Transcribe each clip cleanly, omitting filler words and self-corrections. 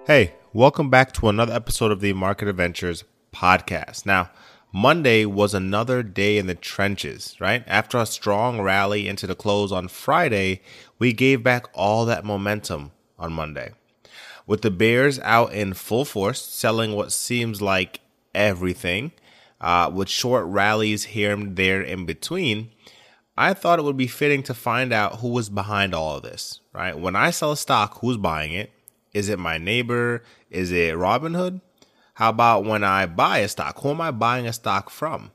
Hey, welcome back to another episode of the Market Adventures podcast. Now, Monday was another day in the trenches, right? After a strong rally into the close on Friday, we gave back all that momentum on Monday. With the bears out in full force, selling what seems like everything, with short rallies here and there in between, I thought it would be fitting to find out who was behind all of this, right? When I sell a stock, who's buying it? Is it my neighbor? Is it Robinhood? How about when I buy a stock? Who am I buying a stock from?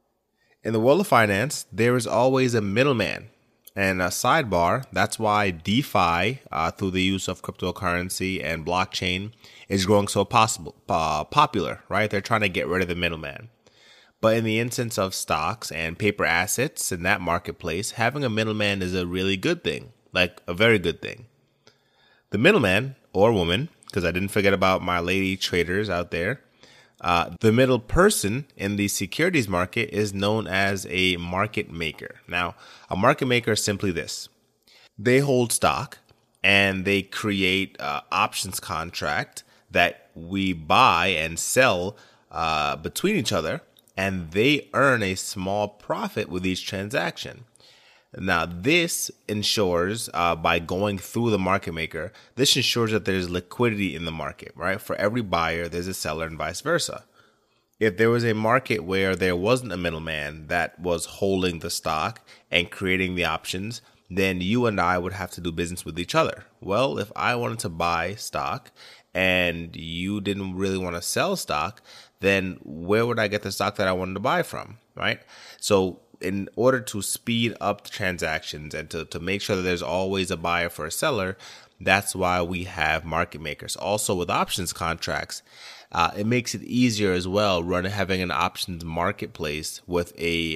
In the world of finance, there is always a middleman. And a sidebar, that's why DeFi, through the use of cryptocurrency and blockchain, is growing so popular, right? They're trying to get rid of the middleman. But in the instance of stocks and paper assets in that marketplace, having a middleman is a really good thing, like a very good thing. The middleman, or woman, because I didn't forget about my lady traders out there, the middle person in the securities market is known as a market maker. Now, a market maker is simply this. They hold stock and they create options contract that we buy and sell between each other, and they earn a small profit with each transaction. Now, this ensures, by going through the market maker, this ensures that there's liquidity in the market, right? For every buyer, there's a seller and vice versa. If there was a market where there wasn't a middleman that was holding the stock and creating the options, then you and I would have to do business with each other. Well, if I wanted to buy stock and you didn't really want to sell stock, then where would I get the stock that I wanted to buy from, right? So in order to speed up the transactions and to make sure that there's always a buyer for a seller, that's why we have market makers. Also with options contracts, it makes it easier as well having an options marketplace with a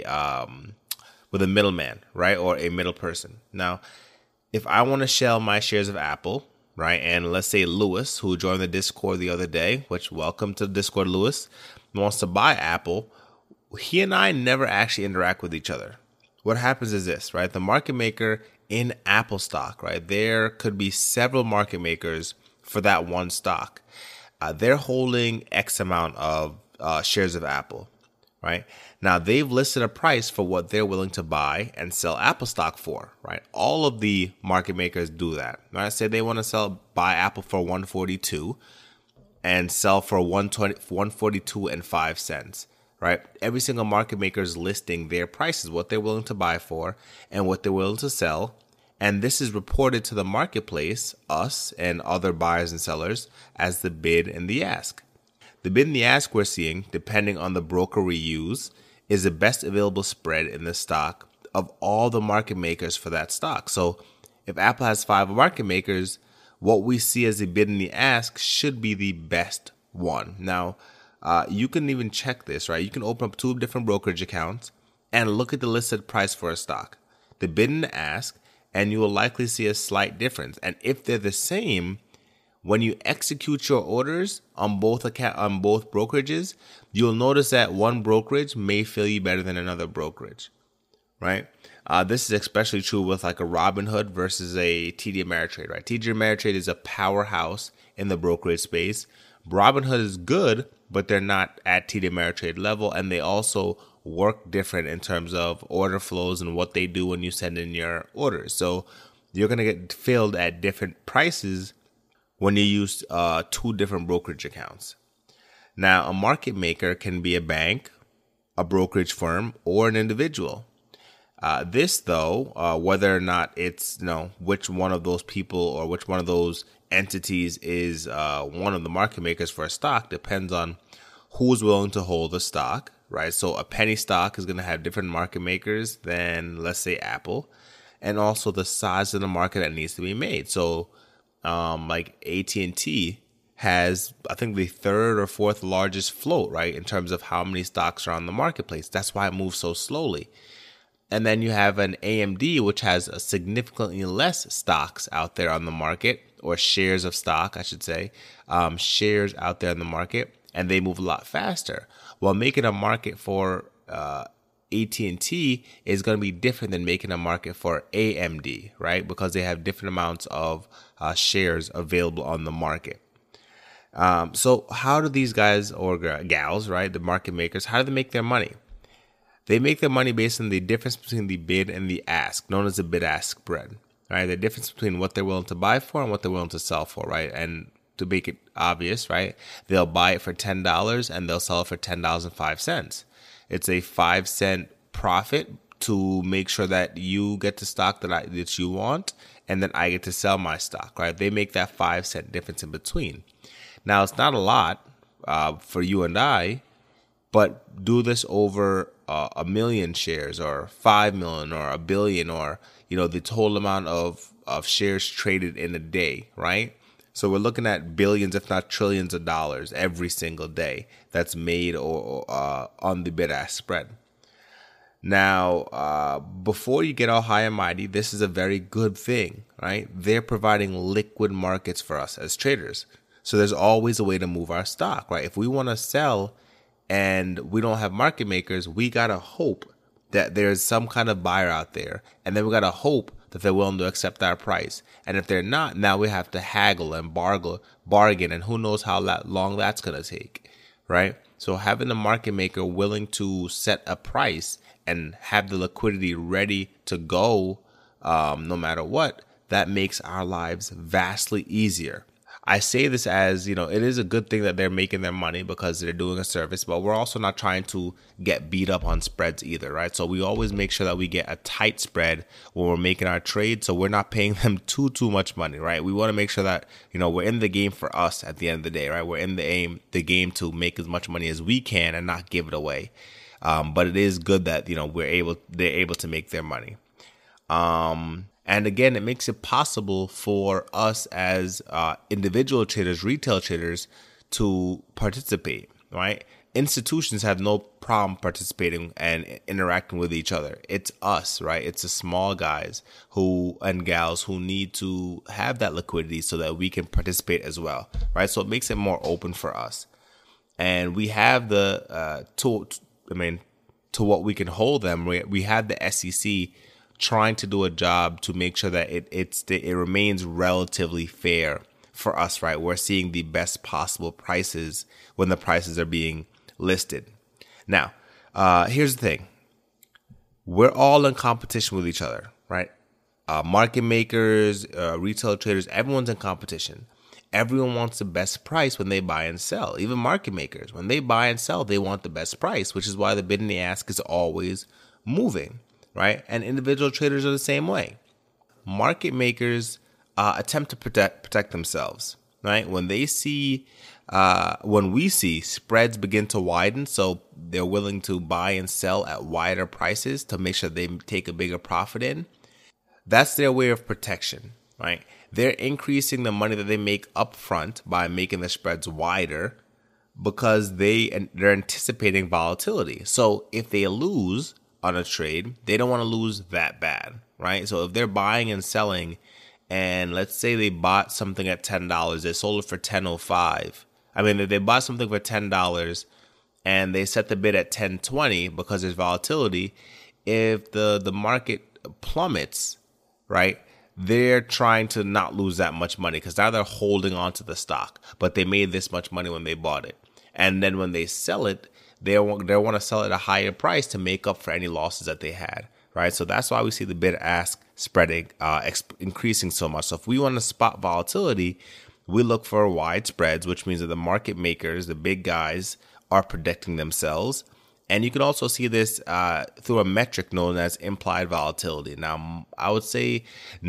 middleman, right? Or a middle person. Now, if I want to sell my shares of Apple, right? And let's say Lewis, who joined the Discord the other day, which welcome to the Discord, Lewis, wants to buy Apple. He and I never actually interact with each other. What happens is this, right? The market maker in Apple stock, right? There could be several market makers for that one stock. They're holding X amount of shares of Apple, right? Now, they've listed a price for what they're willing to buy and sell Apple stock for, right? All of the market makers do that. Right? Say they want to buy Apple for 142 and sell for 142 and 5 cents. Right? Every single market maker is listing their prices, what they're willing to buy for and what they're willing to sell. And this is reported to the marketplace, us and other buyers and sellers, as the bid and the ask. The bid and the ask we're seeing, depending on the broker we use, is the best available spread in the stock of all the market makers for that stock. So if Apple has 5 market makers, what we see as the bid and the ask should be the best one. Now, you can even check this, right? You can open up 2 different brokerage accounts and look at the listed price for a stock, the bid and the ask, and you will likely see a slight difference. And if they're the same, when you execute your orders on both brokerages, you'll notice that one brokerage may feel you better than another brokerage, right? This is especially true with like a Robinhood versus a TD Ameritrade, right? TD Ameritrade is a powerhouse in the brokerage space. Robinhood is good, but they're not at TD Ameritrade level, and they also work different in terms of order flows and what they do when you send in your orders. So you're going to get filled at different prices when you use 2 different brokerage accounts. Now, a market maker can be a bank, a brokerage firm, or an individual. This, though, whether or not it's, which one of those people or which one of those entities is one of the market makers for a stock depends on who's willing to hold the stock, right? So a penny stock is going to have different market makers than, let's say, Apple, and also the size of the market that needs to be made. So like AT&T has, I think, the 3rd or 4th largest float, right, in terms of how many stocks are on the marketplace. That's why it moves so slowly. And then you have an AMD, which has a significantly less stocks out there on the market, or shares of stock, I should say, shares out there in the market, and they move a lot faster. While making a market for AT&T is going to be different than making a market for AMD, right? Because they have different amounts of shares available on the market. So how do these guys or gals, right, the market makers, how do they make their money? They make their money based on the difference between the bid and the ask, known as the bid-ask spread, right? The difference between what they're willing to buy for and what they're willing to sell for, right? And to make it obvious, right, they'll buy it for $10 and they'll sell it for $10.05. It's a 5-cent profit to make sure that you get the stock that you want, and then I get to sell my stock, right? They make that 5-cent difference in between. Now, it's not a lot for you and I, but do this over a million shares or 5 million or a billion, or, the total amount of shares traded in a day, right? So we're looking at billions, if not trillions of dollars every single day that's made or on the bid-ask spread. Now, before you get all high and mighty, this is a very good thing, right? They're providing liquid markets for us as traders. So there's always a way to move our stock, right? If we want to sell and we don't have market makers, we got to hope that there's some kind of buyer out there. And then we got to hope that they're willing to accept our price. And if they're not, now we have to haggle and bargain, and who knows how long that's going to take, right? So having a market maker willing to set a price and have the liquidity ready to go no matter what, that makes our lives vastly easier. I say this as, it is a good thing that they're making their money because they're doing a service, but we're also not trying to get beat up on spreads either, right? So we always make sure that we get a tight spread when we're making our trade, so we're not paying them too much money, right? We want to make sure that, we're in the game for us at the end of the day, right? We're in the game to make as much money as we can and not give it away. But it is good that, they're able to make their money. And again, it makes it possible for us as individual traders, retail traders, to participate, right? Institutions have no problem participating and interacting with each other. It's us, right? It's the small guys and gals who need to have that liquidity so that we can participate as well, right? So it makes it more open for us. And we have the to what we can hold them. We have the SEC trying to do a job to make sure that it remains relatively fair for us, right? We're seeing the best possible prices when the prices are being listed. Now, here's the thing. We're all in competition with each other, right? Market makers, retail traders, everyone's in competition. Everyone wants the best price when they buy and sell. Even market makers, when they buy and sell, they want the best price, which is why the bid and the ask is always moving, right? And individual traders are the same way. Market makers attempt to protect themselves, right? When we see spreads begin to widen, so they're willing to buy and sell at wider prices to make sure they take a bigger profit in. That's their way of protection, right? They're increasing the money that they make up front by making the spreads wider because they're anticipating volatility. So if they lose on a trade, they don't want to lose that bad, right? So if they're buying and selling, and let's say they bought something at $10, they sold it for $10.05. If they bought something for $10 and they set the bid at $10.20 because there's volatility, if the market plummets, right, they're trying to not lose that much money because now they're holding on to the stock, but they made this much money when they bought it. And then when they sell it, they want to sell it at a higher price to make up for any losses that they had, right? So that's why we see the bid-ask spreading increasing so much. So if we want to spot volatility, we look for wide spreads, which means that the market makers, the big guys, are protecting themselves. And you can also see this through a metric known as implied volatility. Now, I would say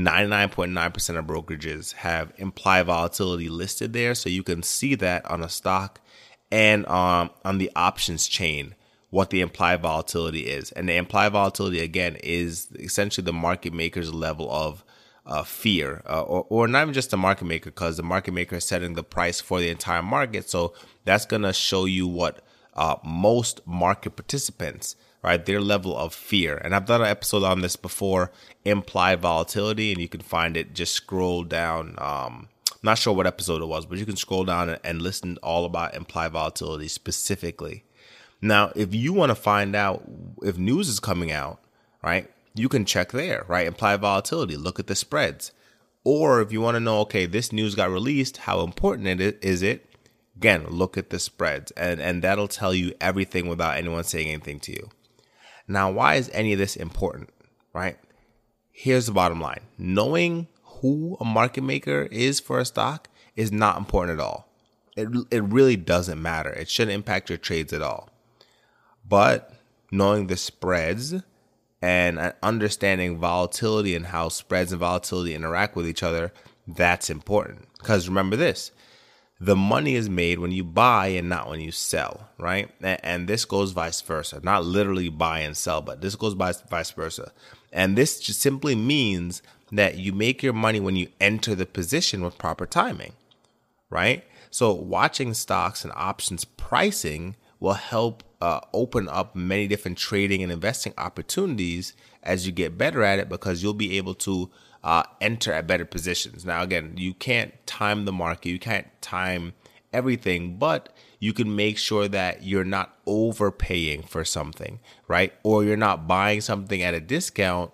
99.9% of brokerages have implied volatility listed there. So you can see that on a stock and on the options chain, what the implied volatility is. And the implied volatility, again, is essentially the market maker's level of fear, or not even just the market maker, because the market maker is setting the price for the entire market. So that's going to show you what most market participants, right, their level of fear. And I've done an episode on this before, implied volatility, and you can find it. Just scroll down. Not sure what episode it was, but you can scroll down and listen all about implied volatility specifically. Now, if you want to find out if news is coming out, right, you can check there, right? Implied volatility, look at the spreads. Or if you want to know, okay, this news got released, how important is it? Again, look at the spreads, and that'll tell you everything without anyone saying anything to you. Now, why is any of this important, right? Here's the bottom line. Knowing who a market maker is for a stock is not important at all. It really doesn't matter. It shouldn't impact your trades at all. But knowing the spreads and understanding volatility and how spreads and volatility interact with each other, that's important. Because remember this, the money is made when you buy and not when you sell, right? And this goes vice versa. Not literally buy and sell, but this goes vice versa. And this just simply means that you make your money when you enter the position with proper timing, right? So watching stocks and options pricing will help open up many different trading and investing opportunities as you get better at it, because you'll be able to enter at better positions. Now, again, you can't time the market. You can't time everything, but you can make sure that you're not overpaying for something, right? Or you're not buying something at a discount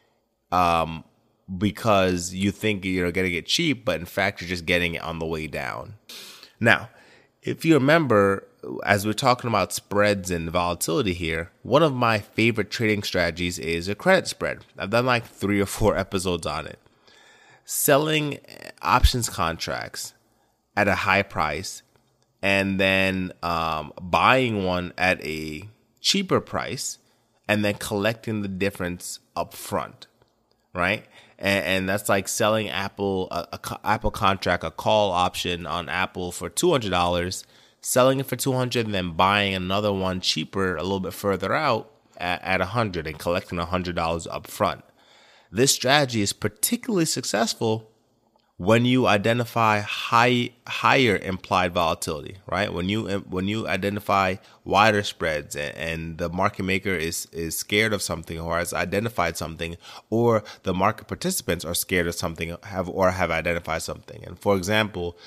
because you think you're going to get cheap, but in fact, you're just getting it on the way down. Now, if you remember, as we're talking about spreads and volatility here, one of my favorite trading strategies is a credit spread. I've done like 3 or 4 episodes on it. Selling options contracts at a high price and then buying one at a cheaper price and then collecting the difference up front, right? And that's like selling Apple, a Apple contract, a call option on Apple for $200, selling it for $200, and then buying another one cheaper a little bit further out at $100 and collecting $100 up front. This strategy is particularly successful when you identify higher implied volatility, right? When you identify wider spreads and the market maker is scared of something or has identified something, or the market participants are scared of something have identified something. And for example,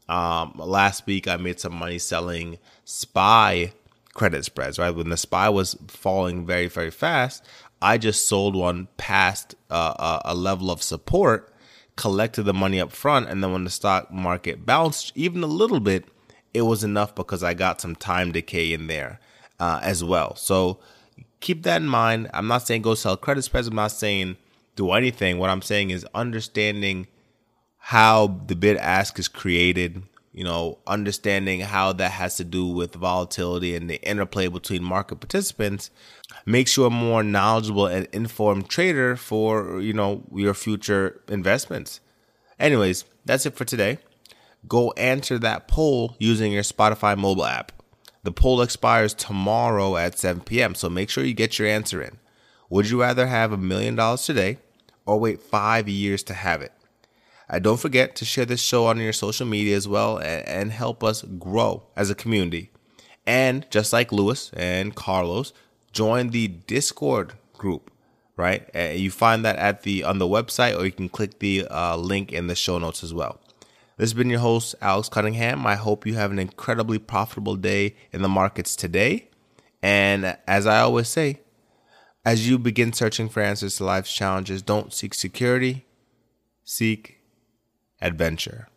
last week I made some money selling SPY credit spreads, right? When the SPY was falling very, very fast, I just sold one past a level of support, collected the money up front, and then when the stock market bounced even a little bit, it was enough because I got some time decay in there as well. So keep that in mind. I'm not saying go sell credit spreads. I'm not saying do anything. What I'm saying is understanding how the bid ask is created, understanding how that has to do with volatility and the interplay between market participants makes you a more knowledgeable and informed trader for, your future investments. Anyways, that's it for today. Go answer that poll using your Spotify mobile app. The poll expires tomorrow at 7 p.m., so make sure you get your answer in. Would you rather have $1 million today or wait 5 years to have it? Don't forget to share this show on your social media as well and help us grow as a community. And just like Lewis and Carlos, join the Discord group, right? You find that on the website, or you can click the link in the show notes as well. This has been your host, Alex Cunningham. I hope you have an incredibly profitable day in the markets today. And as I always say, as you begin searching for answers to life's challenges, don't seek security, seek adventure.